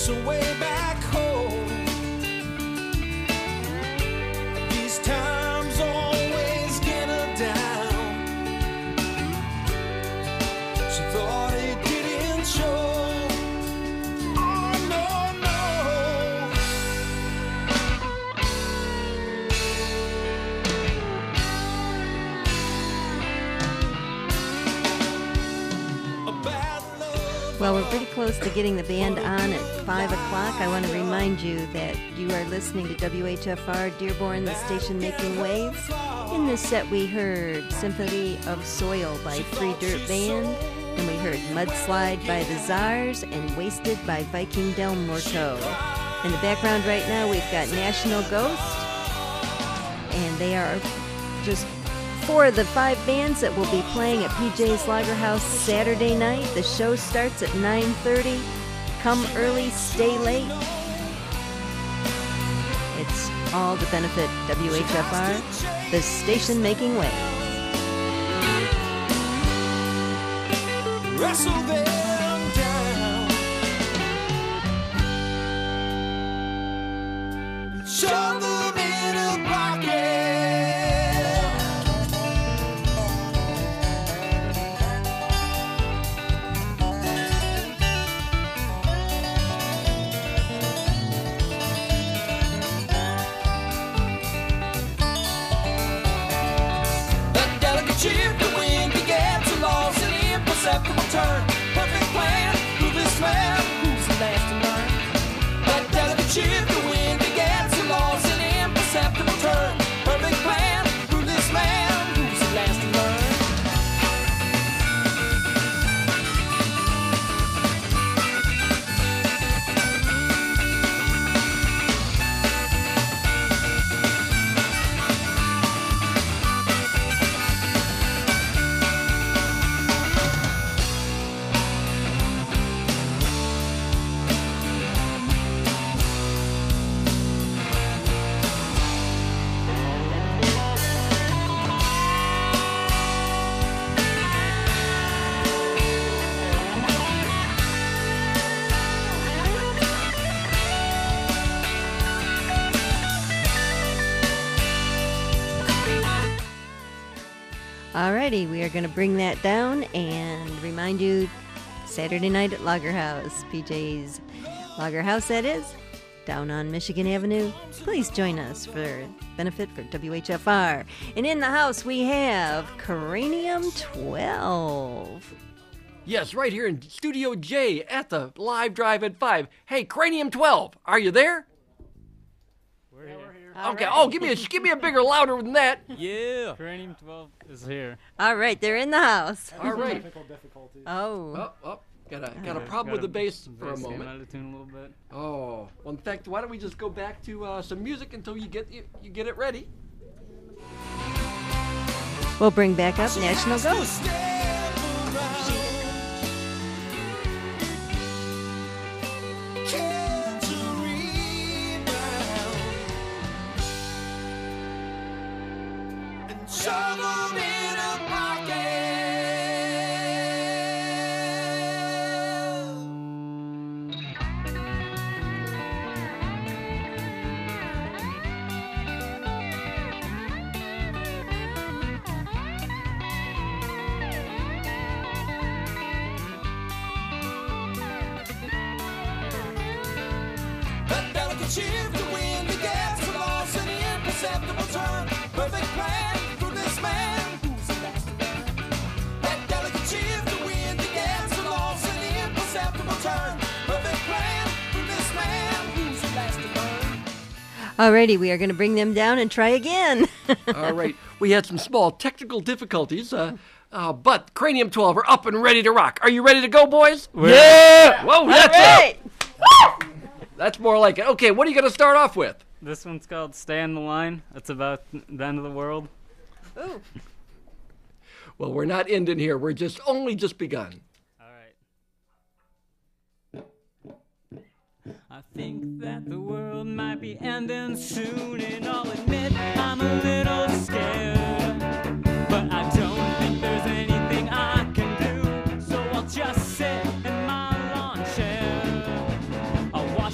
So way back home, these times always get her down. She thought it didn't show. Oh no, no. A bad love. Well, we're pretty close to getting the band on at 5 o'clock. I want to remind you that you are listening to WHFR Dearborn, the station making waves. In this set, we heard Symphony of Soil by Free Dirt Band, and we heard Mudslide by the Czars and Wasted by Viking Del Morto. In the background right now, we've got National Ghost, and they are just 4 of the 5 bands that will be playing at PJ's Lager House Saturday night. The show starts at 9:30. Come early, stay late. It's all to benefit WHFR, the station making waves. Wrestle them down. Shove them in a pocket. That delicate shift, the wind begins to lose an imperceptible turn. Perfect plan, who this man, who's the last to learn? That delicate shift, the wind begins to lose an imperceptible turn. Perfect plan, who this man, who's the last to learn? Alrighty, we are going to bring that down and remind you Saturday night at Lager House, PJ's Lager House, that is, down on Michigan Avenue. Please join us for benefit for WHFR. And in the house we have Cranium 12. Yes, right here in Studio J at the live drive at 5. Hey, Cranium 12, are you there? We're here. Okay. Oh, give me a bigger, louder than that. Yeah. Cranium 12 is here. All right, they're in the house. All right. Oh. Got a problem with the bass for a Bass came moment. out of tune a little bit. Oh, well, in fact, why don't we just go back to some music until you get it ready? We'll bring back up National Ghost. Shove them in a pocket. That delicate shift, the wind begins to lose an imperceptible turn. Perfect plan for this man who's the last to learn. That delicate shift, the wind begins to lose an imperceptible turn. Perfect plan for this man who's the last to learn. Alrighty, we are going to bring them down and try again. All right. We had some small technical difficulties, but Cranium 12 are up and ready to rock. Are you ready to go, boys? Yeah! Whoa, that's Right. That's more like it. Okay, what are you going to start off with? This one's called Stay on the Line. It's about the end of the world. Ooh. Well, we're not ending here. We're only just begun. All right. I think that the world might be ending soon, and I'll admit I'm a little scared. But I don't think there's anything I can do, so I'll just sit in my lawn chair. I'll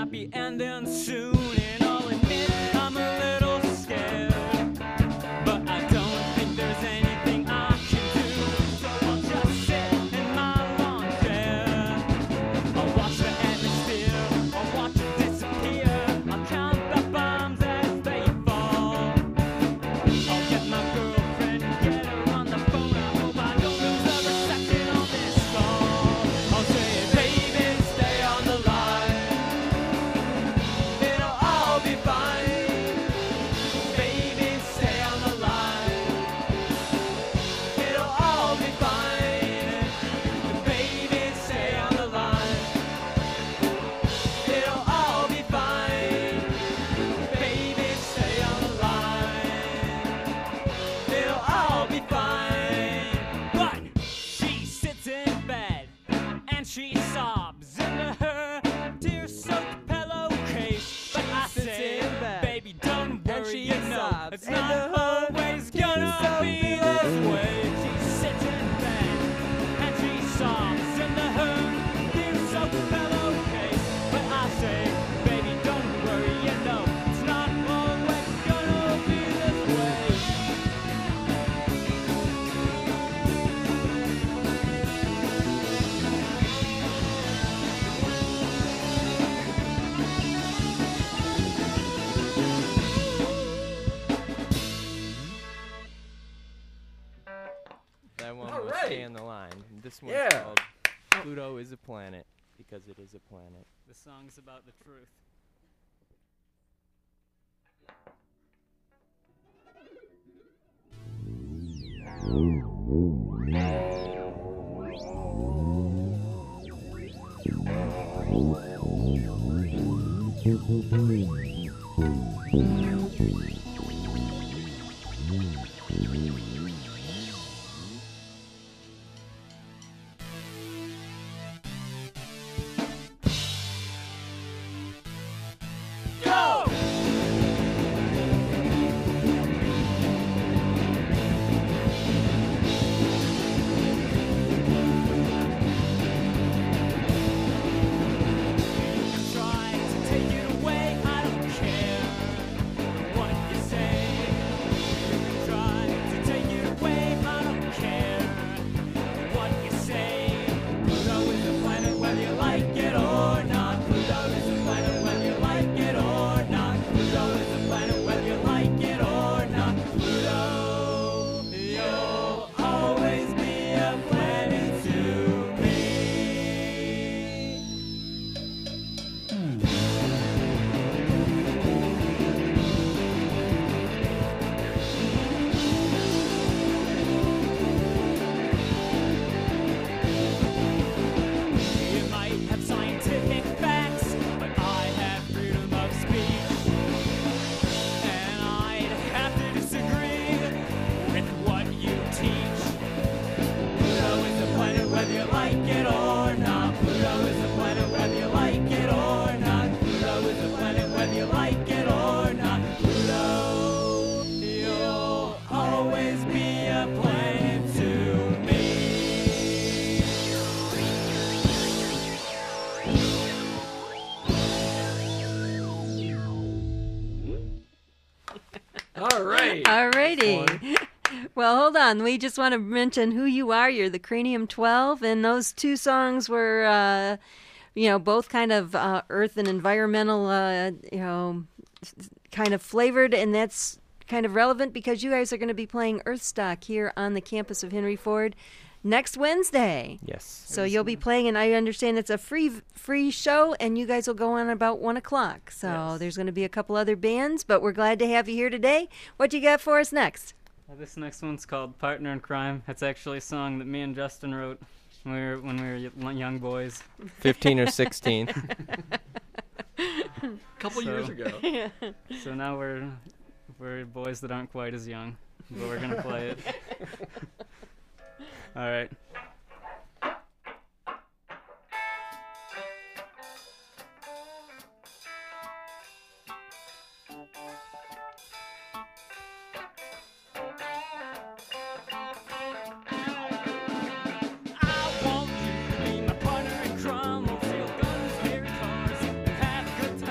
might be ending soon, and I'll admit I'm a little scared, but I don't think there's anything I can do, so I'll just sit in my lawn chair. I'll watch the atmosphere, I'll watch it disappear, I'll count the bombs as they fall. I'll get my girlfriend and get her on the phone. I hope I don't lose the reception on this call. I'll say, baby, stay on the line. It'll all be fine. Baby, stay on the line. It'll all be fine. Baby, stay on the line. It'll all be fine. Baby, stay on the line. It'll all be fine. But she sits in bed and she sobs into her tear-soaked pillowcase. But I say, baby, don't worry, you know it's not always gonna be this way. She sits in bed and she sobs into her tear-soaked pillowcase. But I say, baby, don't worry, you know it's not always gonna be this way. That one All was right. Stay on the Line. This one's Yeah. called Pluto is a Planet, because it is a planet. The song's about the truth. Go! Try to take it away, I don't care what you say. Try to take it away, I don't care what you say. Pluto is a planet whether you like it or not. Pluto is a planet whether you like it or not. Pluto is a planet whether you like it or not. Pluto, you'll always be a planet to me. You might have scientific facts, but I have freedom of speech. And I'd have to disagree with what you teach. Pluto is a planet whether you like it or not. Pluto is a planet whether you like it or not. Pluto is a planet whether you like it or not. Pluto, you'll always be a planet to me. All right. Alrighty. Well, hold on. We just want to mention who you are. You're the Cranium 12, and those two songs were, both kind of earth and environmental, kind of flavored, and that's kind of relevant because you guys are going to be playing Earthstock here on the campus of Henry Ford next Wednesday. Yes. So you'll be playing, and I understand it's a free show, and you guys will go on about 1 o'clock. So Yes. there's going to be a couple other bands, but we're glad to have you here today. What do you got for us next? This next one's called Partner in Crime. It's actually a song that me and Justin wrote when we were young boys. 15 or 16. A couple So- years ago. So now we're boys that aren't quite as young, but we're gonna play it. All right. I want you to be my partner in crime. We'll steal guns, carry cars, and have good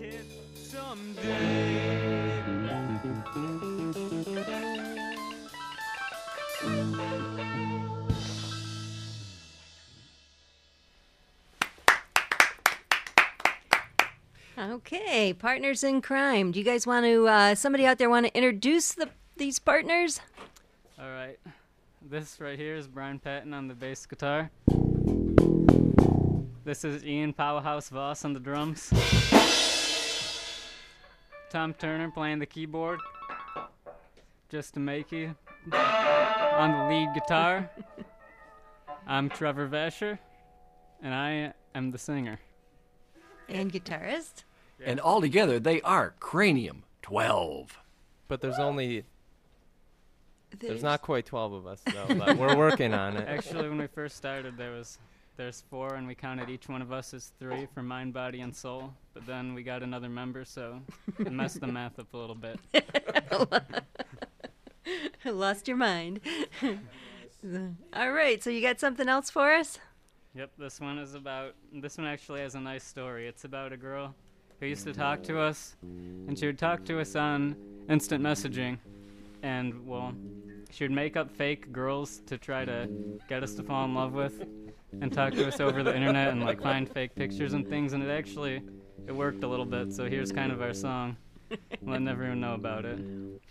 kid someday. Okay, partners in crime. Do you guys want to, somebody out there want to introduce these partners? All right. This right here is Brian Patton on the bass guitar. This is Ian Powerhouse Voss on the drums. Tom Turner playing the keyboard. Just to make you on the lead guitar. I'm Trevor Vasher, and I am the singer. And guitarist? And all together, they are Cranium 12. But there's not quite 12 of us, though, but we're working on it. Actually, when we first started, there's 4, and we counted each one of us as 3 for mind, body, and soul. But then we got another member, so it messed the math up a little bit. Lost your mind. All right, so you got something else for us? Yep, this one actually has a nice story. It's about a girl who used to talk to us, and she would talk to us on instant messaging. And, well, she would make up fake girls to try to get us to fall in love with and talk to us over the internet and, like, find fake pictures and things. And it worked a little bit, so here's kind of our song. Let everyone know about it.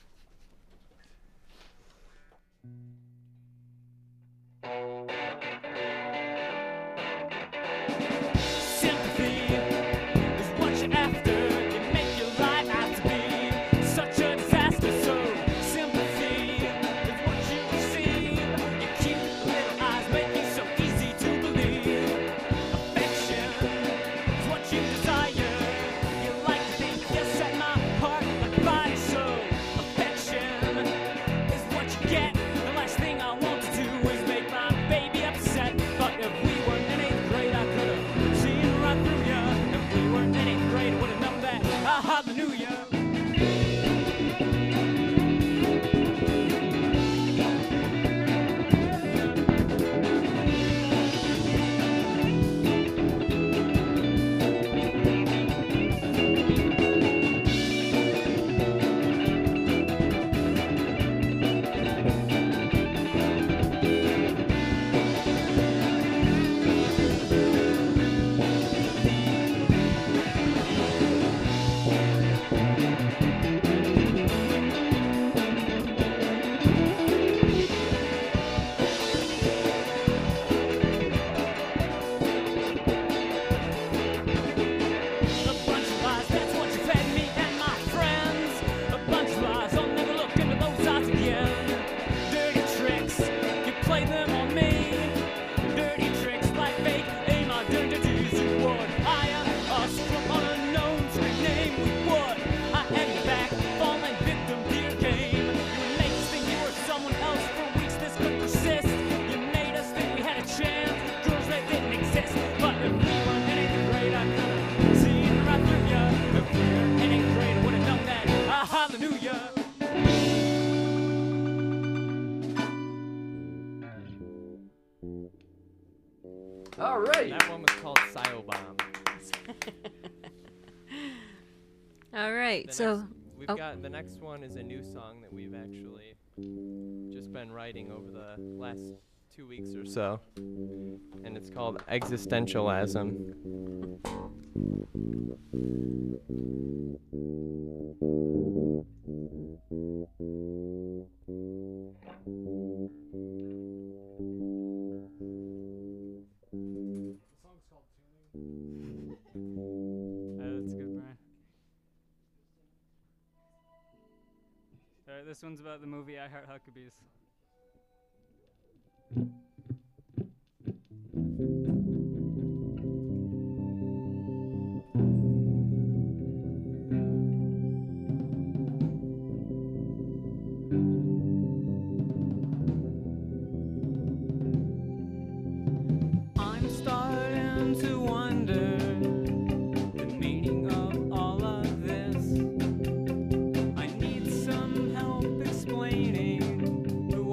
All right. That one was called Psyobomb. All right, The next one is a new song that we've actually just been writing over the last 2 weeks or so. And it's called Existentialism. That's good, Brian. Alright, this one's about the movie I Heart Huckabees. I'm starting to wonder the meaning of all of this. I need some help explaining who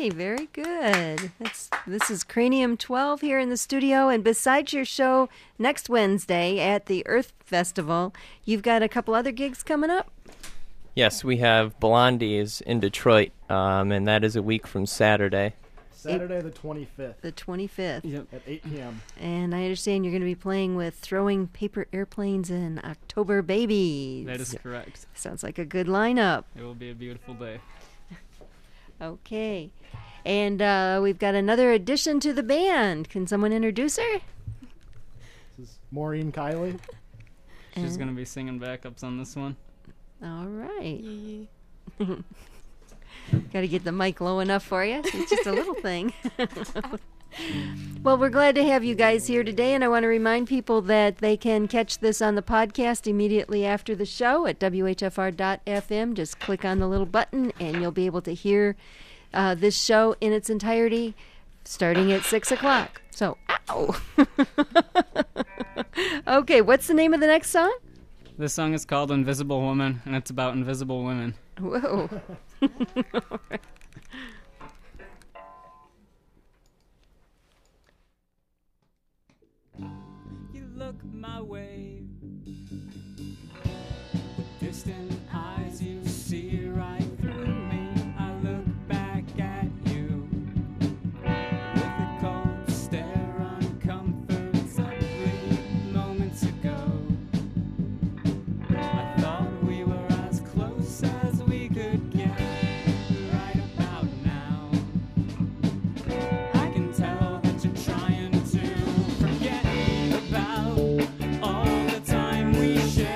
Okay, very good. This is Cranium 12 here in the studio, and besides your show next Wednesday at the Earth Festival, you've got a couple other gigs coming up? Yes, we have Blondies in Detroit, and that is a week from Saturday. Saturday the 25th. The 25th. Yep. At 8 p.m. And I understand you're going to be playing with Throwing Paper Airplanes and October Babies. That is correct. Sounds like a good lineup. It will be a beautiful day. Okay. And we've got another addition to the band. Can someone introduce her? This is Maureen Kiley. She's going to be singing backups on this one. All right. Got to get the mic low enough for you. It's just a little thing. Well, we're glad to have you guys here today, and I want to remind people that they can catch this on the podcast immediately after the show at WHFR.FM. Just click on the little button, and you'll be able to hear this show in its entirety starting at 6 o'clock. So, ow! Okay, what's the name of the next song? This song is called Invisible Woman, and it's about invisible women. Whoa. You look my way. With distant eyes, you see right through me. I look back at you with a cold stare, uncomfortably. Moments ago, I thought we were as close as we could get. Right about now, I can tell that you're trying to forget about all the time we shared.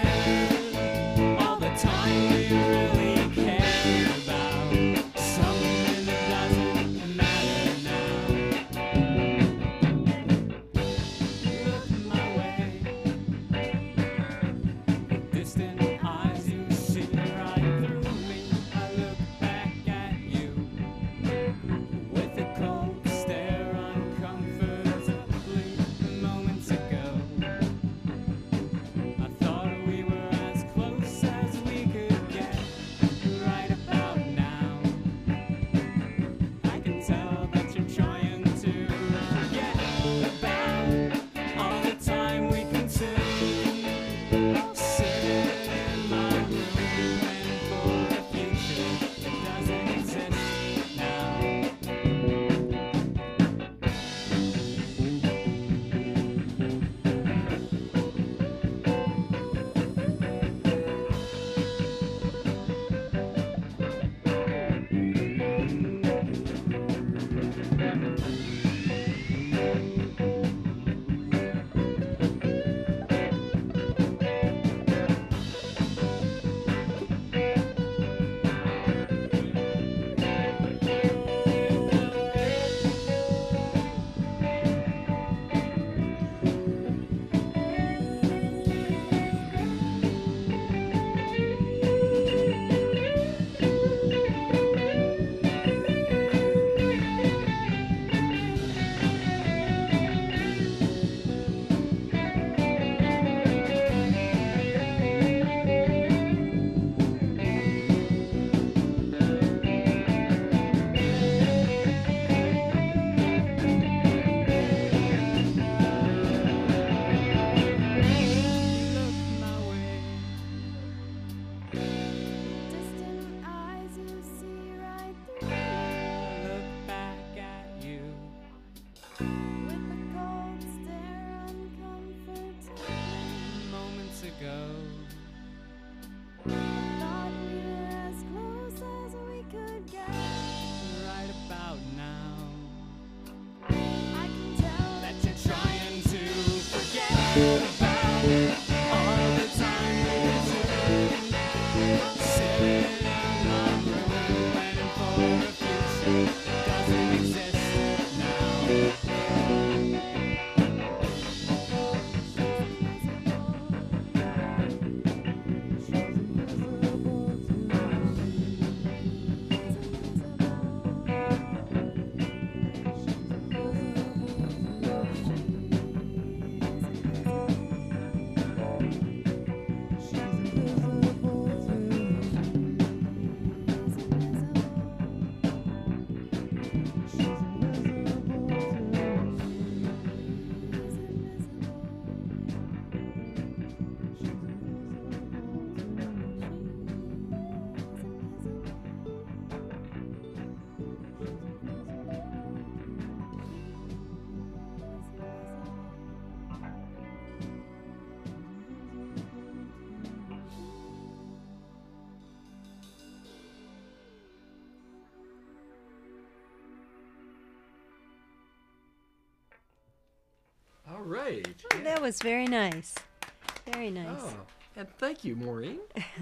right. That was very nice. Very nice. Oh, and thank you, Maureen.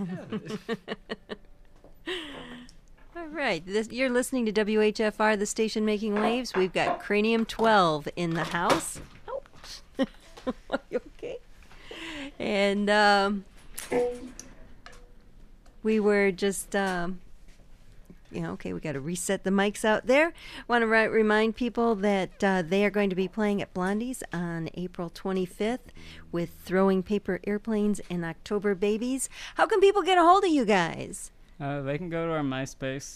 All right. You're listening to WHFR, the station making waves. We've got Cranium 12 in the house. Oh. Are you okay? And we were just, okay, we got to reset the mics out there. Want to remind people that they are going to be playing at Blondie's on April 25th with Throwing Paper Airplanes and October Babies. How can people get a hold of you guys? They can go to our MySpace,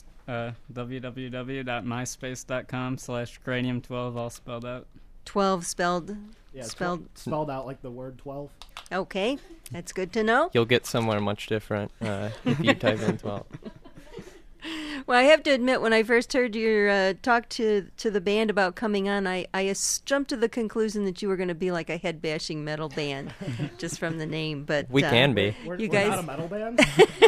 www.myspace.com/cranium12, all spelled out. 12 spelled. Yeah, spelled out like the word 12. Okay, that's good to know. You'll get somewhere much different if you type in 12. Well, I have to admit, when I first heard your talk to the band about coming on, I jumped to the conclusion that you were going to be like a head-bashing metal band, just from the name. But We can be. We're guys- not a metal band?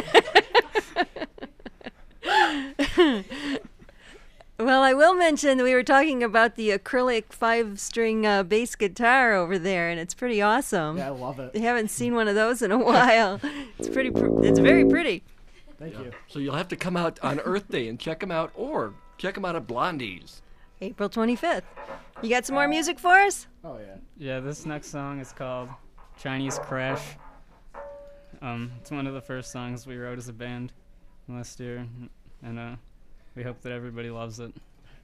Well, I will mention that we were talking about the acrylic 5-string bass guitar over there, and it's pretty awesome. Yeah, I love it. I haven't seen one of those in a while. It's pretty. It's very pretty. Thank you. So you'll have to come out on Earth Day and check them out, or check them out at Blondie's. April 25th. You got some more music for us? Oh, yeah. Yeah, this next song is called Chinese Crash. It's one of the first songs we wrote as a band last year, and we hope that everybody loves it.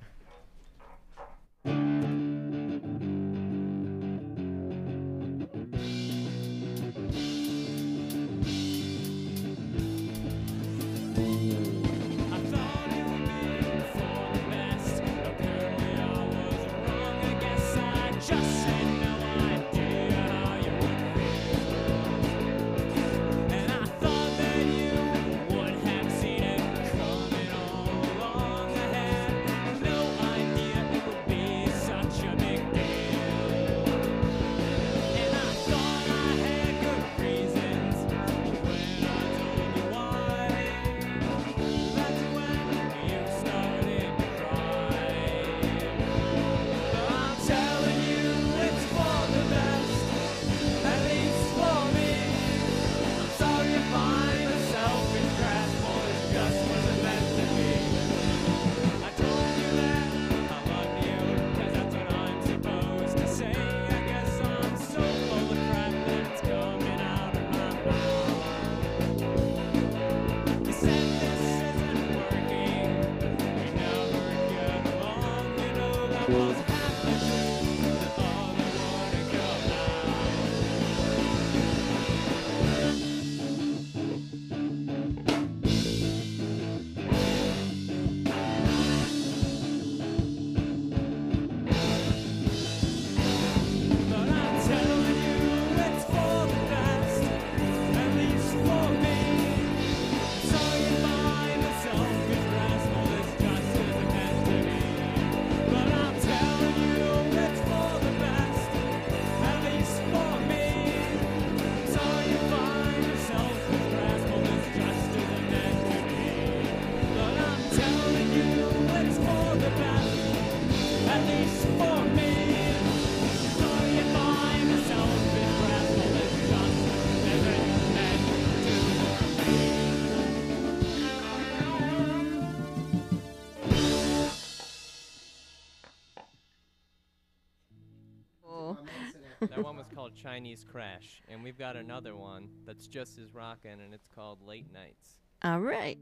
That one was called Chinese Crash, and we've got another one that's just as rockin', and it's called Late Nights. All right.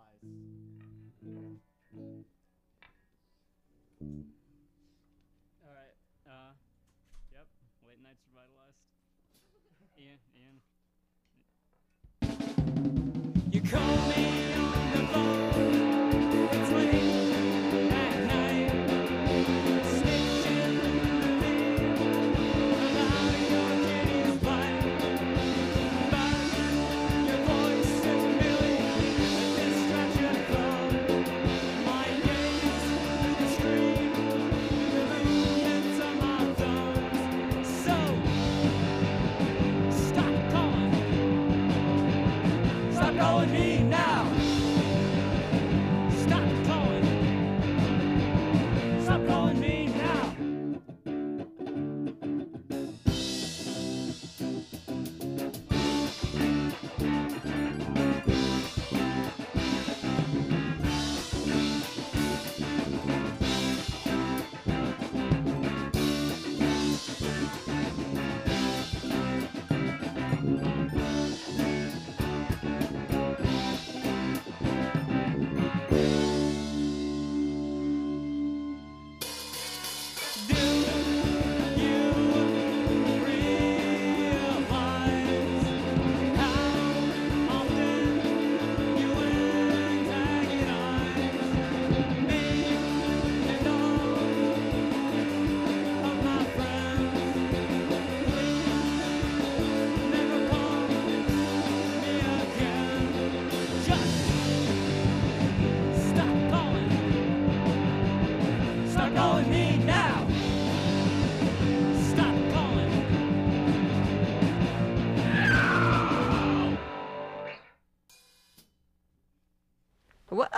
All right. Yep. Late Nights Revitalized. Ian. You call me on the phone, it's late at night, snitching about your kitty's bite, but your voice is merely a distraction from my gaze, the scream, the movements of my thumbs. So stop calling.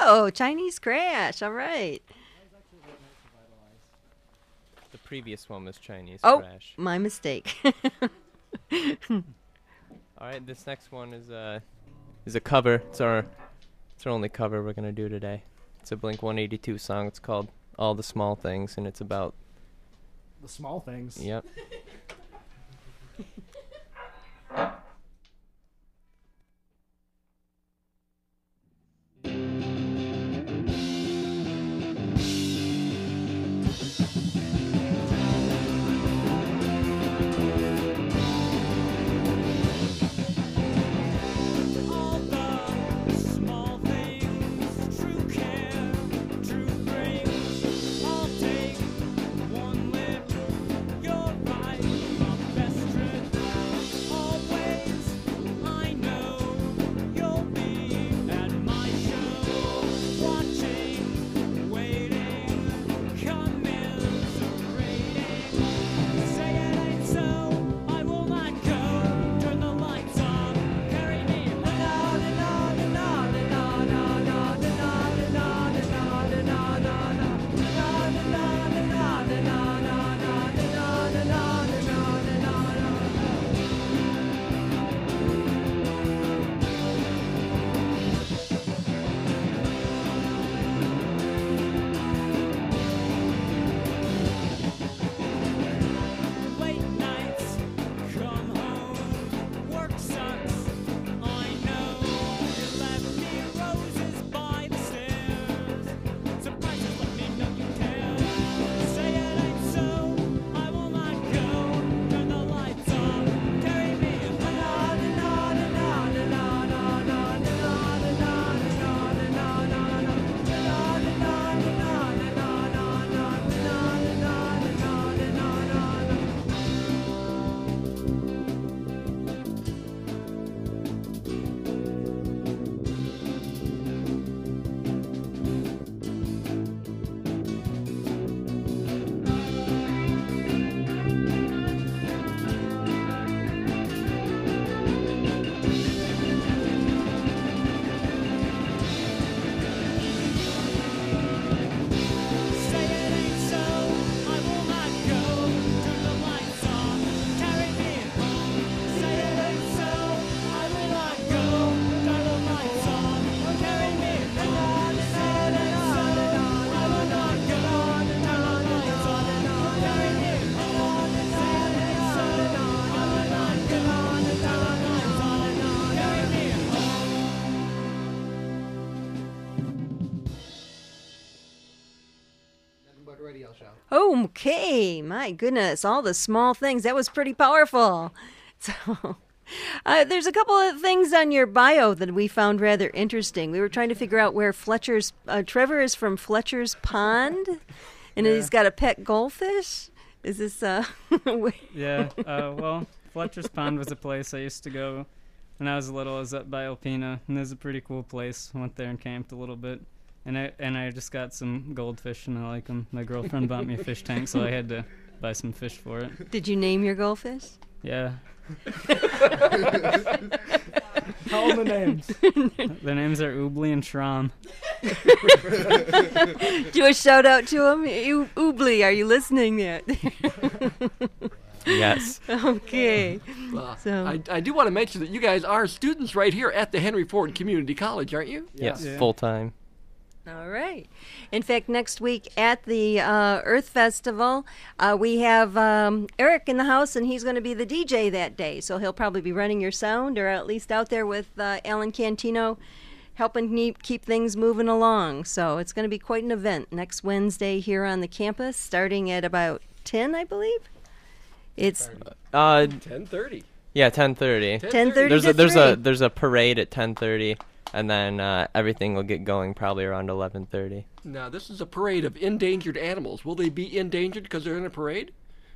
Oh, Chinese Crash. All right. The previous one was Chinese Oh, Crash. my mistake. All right, this next one is a cover. It's our only cover we're gonna do today. It's a Blink-182 song. It's called "All the Small Things," and it's about The small things. Yep. All the small things, true care, true brings. I'll take one lip, you're right, my best trip. Always, I know you'll be at my show, watching, waiting, commiserating. Say it ain't so, I will not go. Turn the lights on, carry me. Late nights, come home, work sucks. I know you left me roses by the stairs. Surprises, let me know you care. Say it ain't so, I will not go. Turn the lights on, carry me. Say it ain't so, I will not go. Turn the lights on, carry me home. Say it ain't so, I will not go. Turn the lights on, carry me home. Say it ain't so, I will not go. Turn the lights on, carry me home. Say it ain't so, I will not go. Turn the lights on, carry me home. Okay, my goodness, all the small things. That was pretty powerful. So, there's a couple of things on your bio that we found rather interesting. We were trying to figure out where Trevor is from Fletcher's Pond, and he's got a pet goldfish. Is this, Yeah, well, Fletcher's Pond was a place I used to go when I was little. I was up by Alpena, and it was a pretty cool place. I went there and camped a little bit. And I just got some goldfish, and I like them. My girlfriend bought me a fish tank, so I had to buy some fish for it. Did you name your goldfish? Yeah. Tell them the names. Their names are Oobly and Shram. Do a shout out to him. Oobly, are you listening yet? Yes. Okay. So I do want to mention that you guys are students right here at the Henry Ford Community College, aren't you? Yes. Yeah. Full time. all right. In fact, next week at the Earth Festival, we have Eric in the house, and he's going to be the DJ that day. So he'll probably be running your sound, or at least out there with Alan Cantino, helping keep things moving along. So it's going to be quite an event next Wednesday here on the campus, starting at about 10, I believe. It's 10:30. Yeah, 10:30. 10:30. There's a parade at 10:30, and then everything will get going probably around 11:30. Now, this is a parade of endangered animals. Will they be endangered because they're in a parade?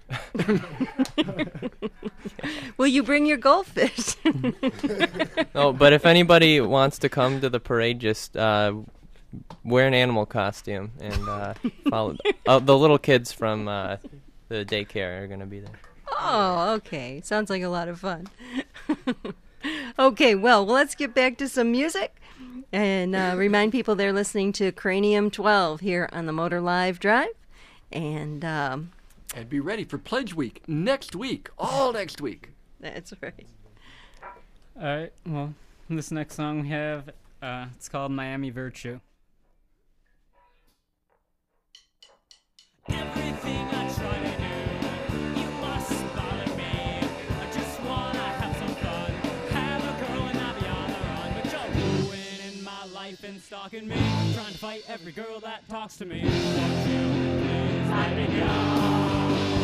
Will you bring your goldfish? No, but if anybody wants to come to the parade, just wear an animal costume and follow. The little kids from the daycare are going to be there. Oh, okay. Sounds like a lot of fun. Okay, well, let's get back to some music. And remind people they're listening to Cranium 12 here on the Motor Live Drive. And And be ready for Pledge Week next week, all next week. that's right. All right. Well, this next song we have, it's called Miami Virtue. Everything I try to do, you must bother me. I just wanna have some fun, have a girl and not be on the run. But you're ruining my life and stalking me, trying to fight every girl that talks to me. Won't you please let me go?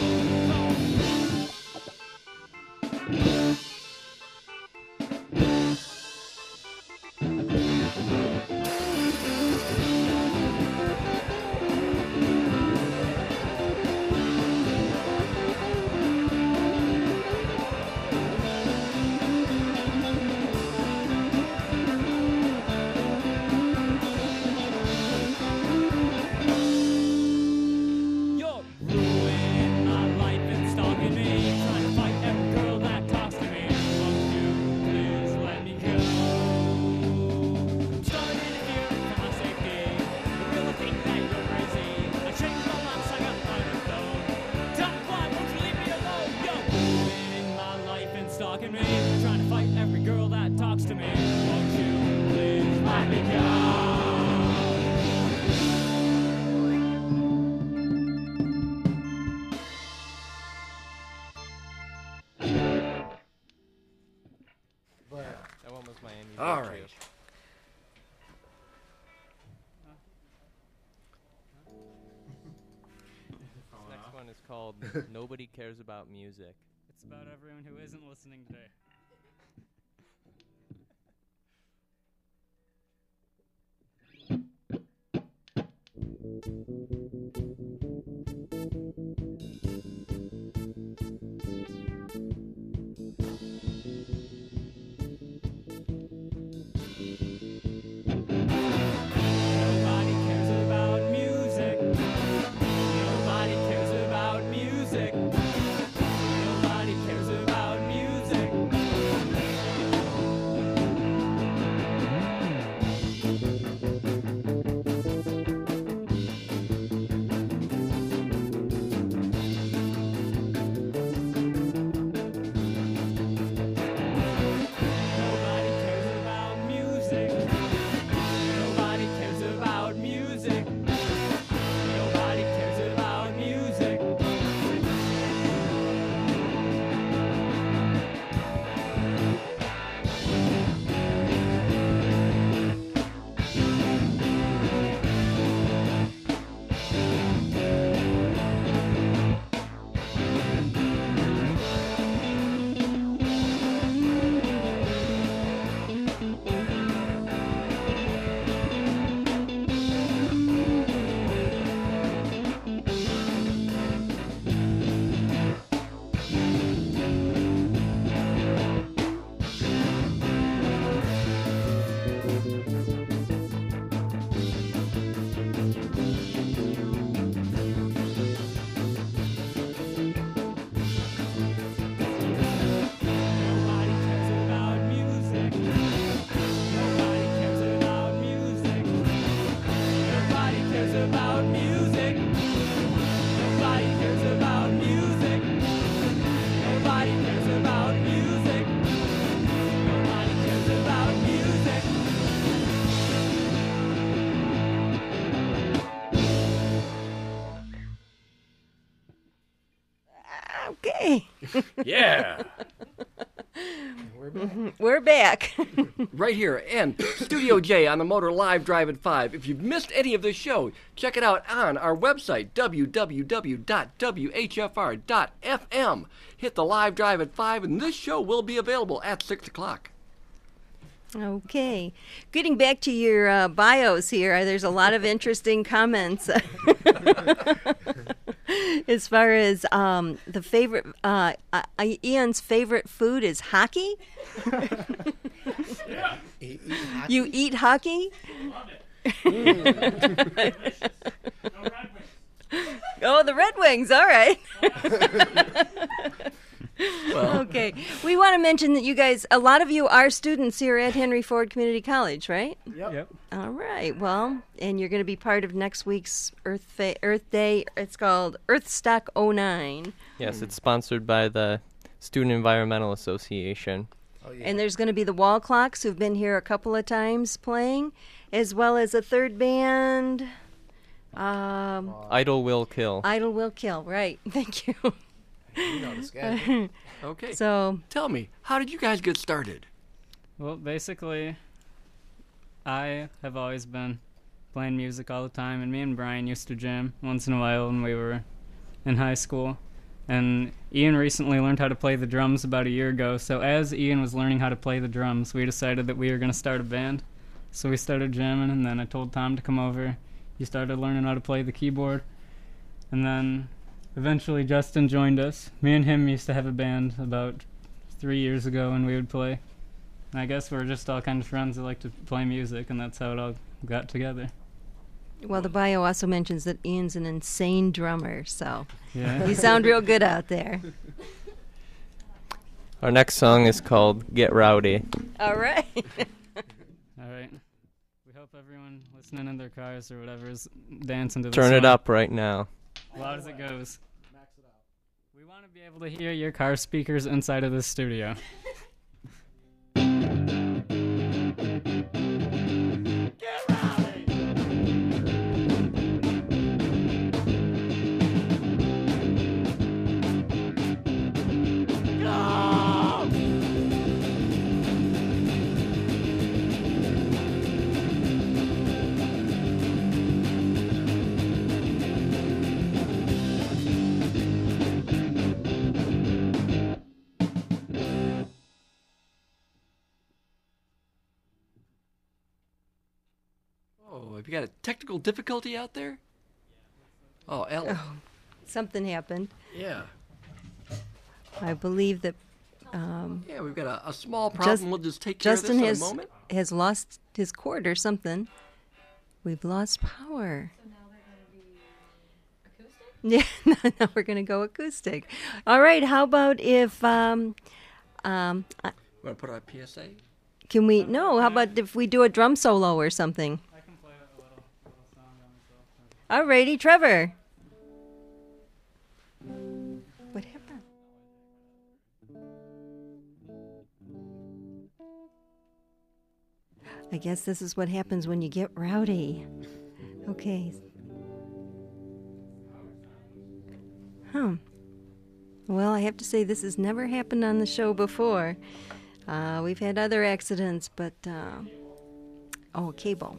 You're ruining my life and stalking me, trying to fight every girl that talks to me. Won't you please let me go? I'm starting to fear for my safety. I really think that you're crazy. I changed my locks, I got mine of stone. Top one, won't you leave me alone? You're ruining my life and stalking me, trying to fight every girl that talks to me. Won't you please let me go? That one was Miami. All Virtue. right. This next one is called Nobody Cares About Music. It's about everyone who isn't listening today. Nobody cares about music. Nobody cares about music. Nobody cares about music. Nobody cares about music. Nobody cares about music. Nobody cares about music. Nobody cares about music. Nobody cares about music. Nobody cares about music. Nobody cares about music. Nobody cares about music. Nobody cares about music. Okay. Yeah. We're back. Right here and Studio J on the Motor Live Drive at 5. If you've missed any of this show, check it out on our website, www.whfr.fm. Hit the Live Drive at 5, and this show will be available at 6 o'clock. Okay. Getting back to your bios here, there's a lot of interesting comments. As far as the favorite, Ian's favorite food is hockey. You eat hockey? Oh, the Red Wings. All right. Okay. We want to mention that you guys, a lot of you are students here at Henry Ford Community College, right? Yep. All right. Well, and you're going to be part of next week's Earth Day. It's called Earthstock 09. Yes, it's sponsored by the Student Environmental Association. And there's going to be the Wall Clocks, who've been here a couple of times playing, as well as a third band. Idle Will Kill. Idle Will Kill, right. Thank you. You know this guy. Okay. So, Tell me, how did you guys get started? Well, basically, I have always been playing music all the time, and me and Brian used to jam once in a while when we were in high school. And Ian recently learned how to play the drums about a year ago, so as Ian was learning how to play the drums, we decided that we were going to start a band. So we started jamming, and then I told Tom to come over. He started learning how to play the keyboard. And then eventually Justin joined us. Me and him used to have a band about 3 years ago, and we would play. And I guess we're just all kind of friends that like to play music, and that's how it all got together. well, the bio also mentions that Ian's an insane drummer, so Yeah. you sound real good out there. Our next song is called Get Rowdy. All right. All right. We hope everyone listening in their cars or whatever is dancing to this Turn it song. up right now. Loud as it goes. We want to be able to hear your car speakers inside of this studio. Oh, have you got a technical difficulty out there? Oh, Ellen. Something happened. Yeah. I believe that Yeah, we've got a small problem. We'll just take care Justin of this in a moment. has lost his cord or something. We've lost power. Yeah, now we're going to go acoustic. All right, how about if Want to put out a PSA? can we how about if we do a drum solo or something? I can play a little song on myself. All righty, Trevor. What happened? I guess this is what happens when you get rowdy. Okay. Well, I have to say this has never happened on the show before. We've had other accidents, but cable.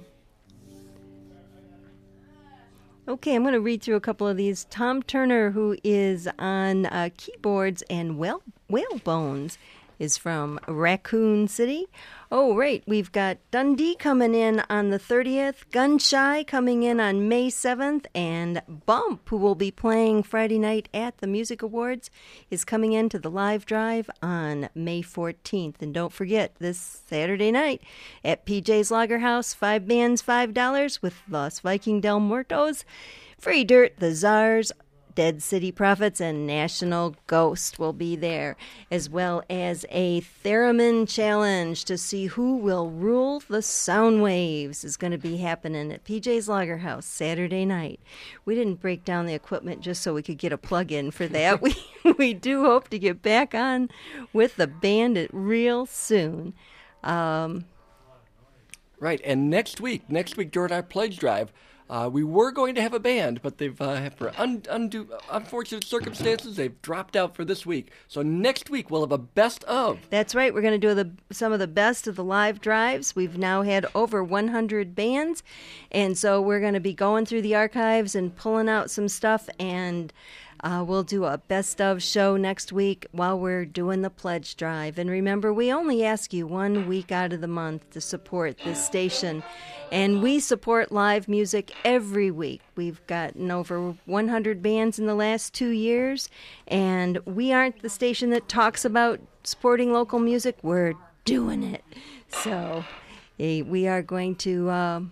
Okay, I'm going to read through a couple of these. Tom Turner, who is on keyboards and Whalebones, is from Raccoon City. Oh, right, we've got Dundee coming in on the 30th, Gunshy coming in on May 7th, and Bump, who will be playing Friday night at the Music Awards, is coming in to the live drive on May 14th. And don't forget, this Saturday night at PJ's Lager House, 5 bands, $5 with Los Viking Del Muertos, Free Dirt, The Czars, Dead City Prophets, and National Ghost will be there, as well as a theremin challenge to see who will rule the sound waves is going to be happening at PJ's Lager House Saturday night. We didn't break down the equipment just so we could get a plug-in for that. We do hope to get back on with the band real soon. Right, and next week during our pledge drive, we were going to have a band, but they've, for unfortunate circumstances, they've dropped out for this week. So next week we'll have a best of. That's right. We're going to do some of the best of the live drives. We've now had over 100 bands, and so we're going to be going through the archives and pulling out some stuff, and we'll do a best of show next week while we're doing the pledge drive. And remember, we only ask you 1 week out of the month to support this station. And we support live music every week. We've gotten over 100 bands in the last 2 years. And we aren't the station that talks about supporting local music. We're doing it. So we are going to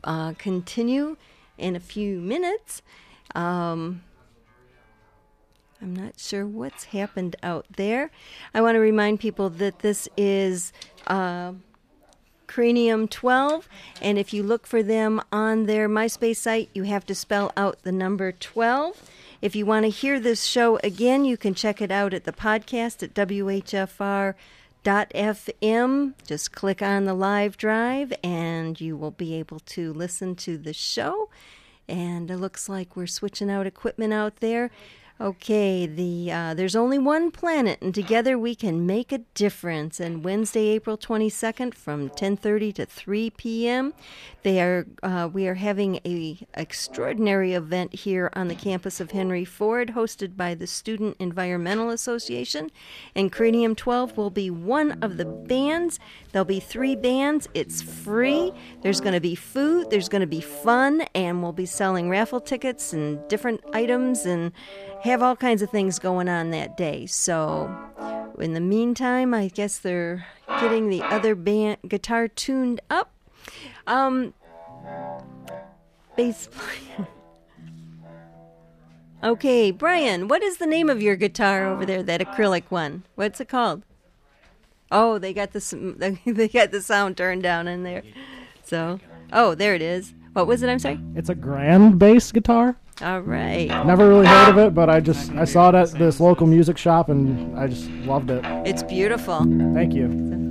continue in a few minutes. I'm not sure what's happened out there. I want to remind people that this is Cranium 12, and if you look for them on their MySpace site, you have to spell out the number 12. If you want to hear this show again, you can check it out at the podcast at WHFR.FM. Just click on the live drive, and you will be able to listen to the show. And it looks like we're switching out equipment out there. Okay, there's only one planet, and together we can make a difference. And Wednesday, April 22nd, from 10:30 to 3 p.m., we are having a extraordinary event here on the campus of Henry Ford, hosted by the Student Environmental Association. And Cranium 12 will be one of the bands. There'll be 3 bands. It's free. There's going to be food. There's going to be fun, and we'll be selling raffle tickets and different items and have all kinds of things going on that day. So in the meantime, I guess they're getting the other band guitar tuned up. Bass player. Okay, Brian, what is the name of your guitar over there, that acrylic one? What's it called? Oh, they got the sound turned down in there. So, oh, there it is. What was it? I'm sorry? It's a grand bass guitar. All right. Never really heard of it, but I saw it at this local music shop, and I just loved it. It's beautiful. Thank you.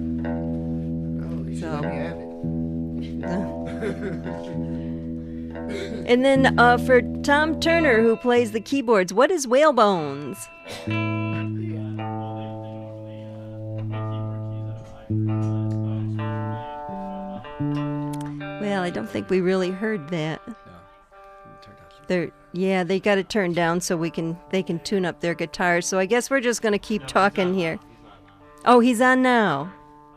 So. And then for Tom Turner, who plays the keyboards, what is Whalebones? Well, I don't think we really heard that. They got it turned down so they can tune up their guitars. So I guess we're just going to keep talking here. Oh, he's on now.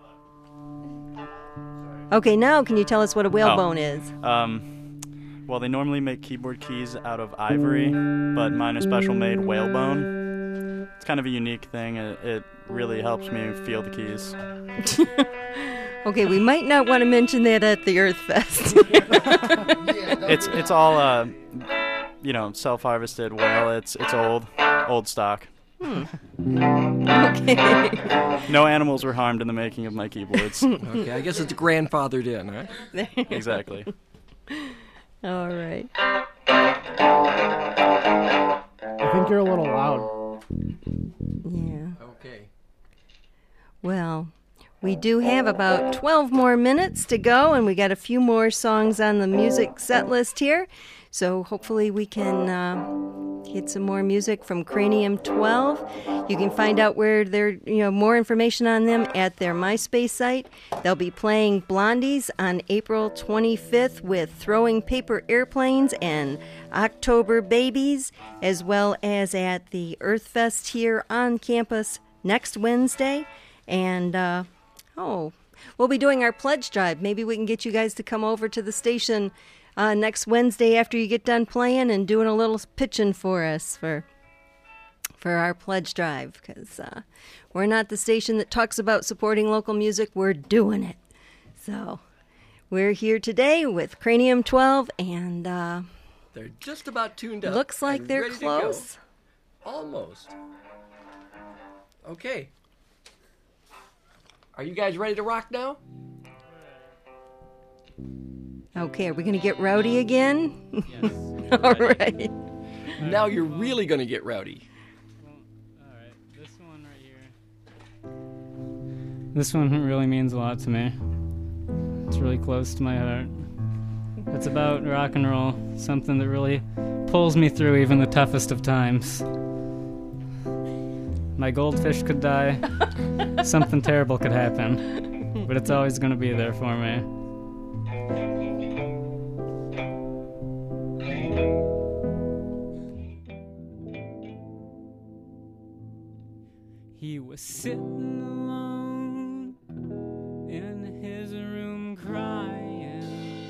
Okay, now can you tell us what a whalebone is? Well, they normally make keyboard keys out of ivory, but mine are special made whalebone. It's kind of a unique thing. It really helps me feel the keys. Okay, we might not want to mention that at the Earth Fest. It's all self-harvested whale. It's old stock. Okay. No animals were harmed in the making of my keyboards. Okay, I guess it's grandfathered in, right? Exactly. All right. I think you're a little loud. Yeah. Okay. Well, we do have about 12 more minutes to go, and we got a few more songs on the music set list here. So hopefully we can get some more music from Cranium 12. You can find out where more information on them at their MySpace site. They'll be playing Blondies on April 25th with Throwing Paper Airplanes and October Babies, as well as at the Earth Fest here on campus next Wednesday. And we'll be doing our pledge drive. Maybe we can get you guys to come over to the station next Wednesday after you get done playing and doing a little pitching for us for our pledge drive, because we're not the station that talks about supporting local music. We're doing it. So we're here today with Cranium 12, and they're just about tuned up. Looks like they're ready to close. go. Almost. Okay. Are you guys ready to rock now? Okay, are we going to get rowdy again? Yes. All right. Now you're really going to get rowdy. All right, this one right here. This one really means a lot to me. It's really close to my heart. It's about rock and roll, something that really pulls me through even the toughest of times. My goldfish could die, something terrible could happen, but it's always going to be there for me. He was sitting alone in his room crying.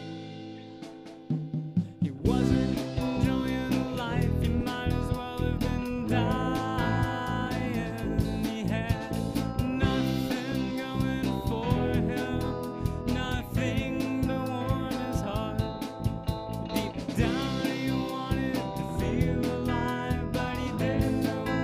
He wasn't enjoying life, he might as well have been dying. He had nothing going for him, nothing to warm his heart. Deep down he wanted to feel alive, but he didn't know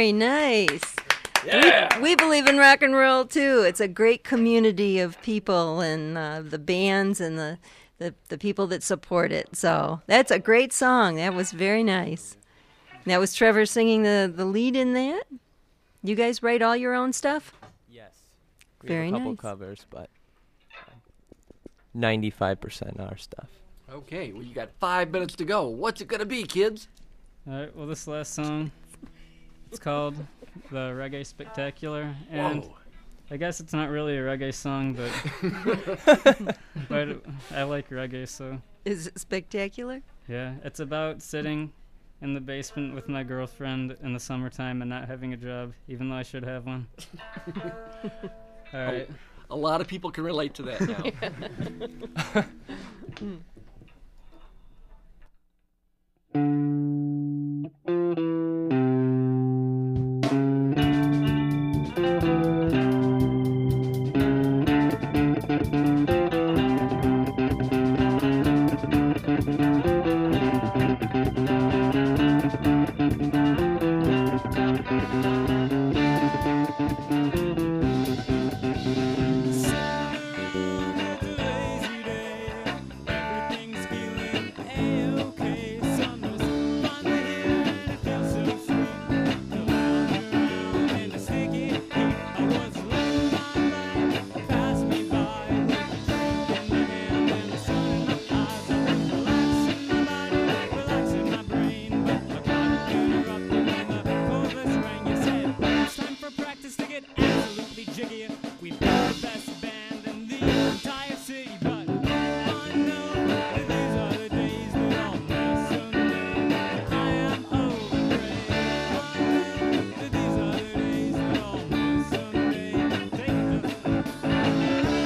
Very nice. Yeah. We believe in rock and roll too. It's a great community of people and the bands and the people that support it. So that's a great song. That was very nice. That was Trevor singing the lead in that? You guys write all your own stuff? Yes. We Very have a couple nice. covers, but 95% our stuff. Okay, well, you got 5 minutes to go. What's it going to be, kids? All right. Well, this last song, it's called "The Reggae Spectacular," and Whoa. I guess it's not really a reggae song, but but I like reggae, so Is it spectacular? yeah. It's about sitting in the basement with my girlfriend in the summertime and not having a job, even though I should have one. All right. A lot of people can relate to that now. Everything's feeling A-okay. Summer's finally here and it feels so sweet. To lounge around in the sticky heat. I was letting my life pass me by with a drink in my hand and the sun in my eyes. I was relaxing my body, relaxing my brain, but my God interrupted when the chorus rang. You said it's time for practice to get absolutely jiggy. We've got the best band in the entire city, but I know that these are the days that I'll miss someday. But I am old and gray. I know that these are the days that I'll miss someday. Take it.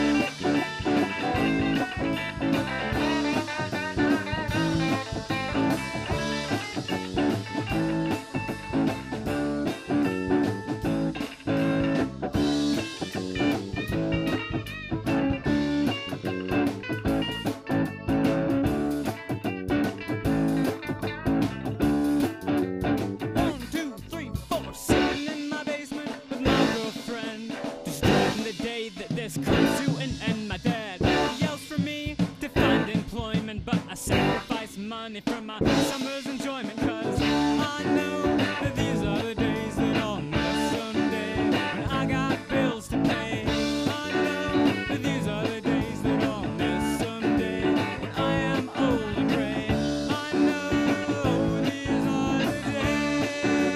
One, two, three, four. Sitting in my basement with my girlfriend, just dreading the day that this comes to an end. My dad yells for me to find employment, but I sacrifice money for my summer's enjoyment, 'cause I know that these are the days that I'll miss someday when I got bills to pay. I know that these are the days that I'll miss someday when I am old and gray. I know these are the days.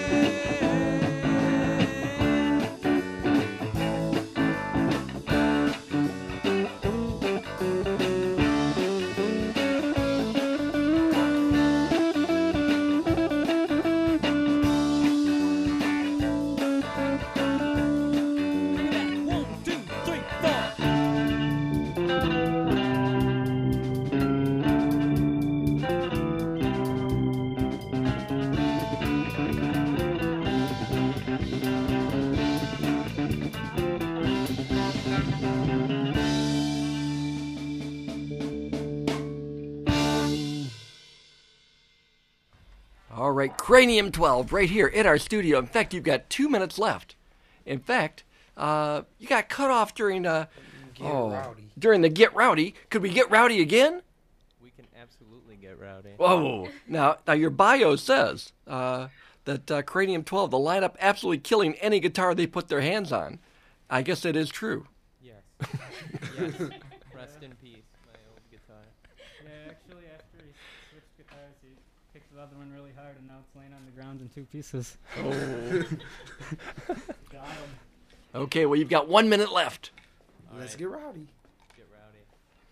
One, two, three, four. All right, Cranium 12 right here in our studio. In fact, you've got 2 minutes left. In fact, you got cut off during during the Get Rowdy. Could we get rowdy again? We can absolutely get rowdy. Whoa! Now your bio says that Cranium 12, the lineup absolutely killing any guitar they put their hands on. I guess that is true. Yes. Yes. Rest in peace, my old guitar. Yeah, actually, after he switched guitars, he picked the other one really hard, and now it's laying on the ground in 2 pieces. Got him. Okay, well, you've got 1 minute left. Let's get rowdy. Get rowdy.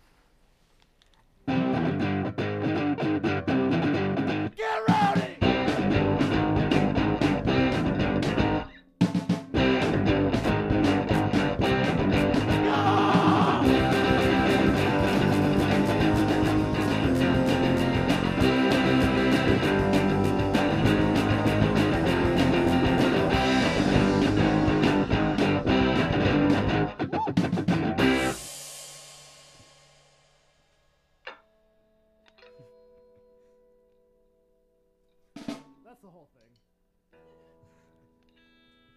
Get rowdy! That's the whole thing.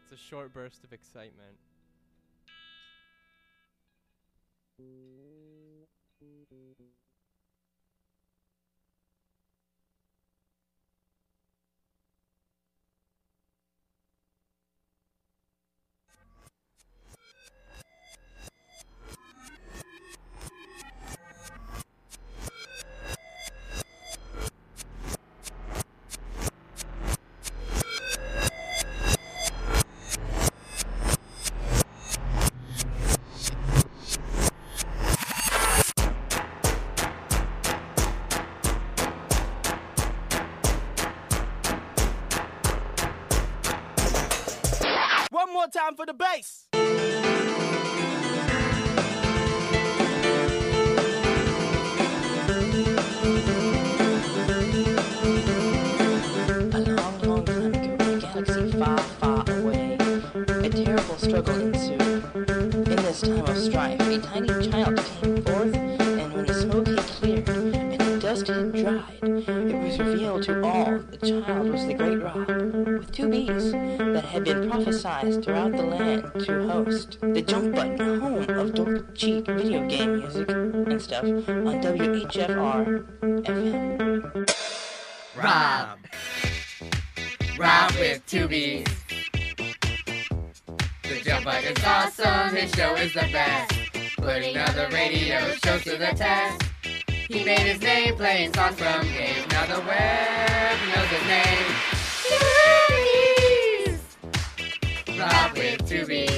It's a short burst of excitement. One more time for the bass. A long, long time ago, in a galaxy far, far away, a terrible struggle ensued. In this time of strife, a tiny child came forth, and when the smoke had cleared and the dust had dried, it was revealed to all that the child was the great Rob, with 2 B's that had been prophesied throughout the land to host the Jump Button, home of dope cheap video game music and stuff on WHFR FM. Rob with 2 B's. The Jump Button's awesome, his show is the best. Putting other radio shows to the test. He made his name playing songs from games. Now the web knows his name. 2 B's. Rob with 2 B's.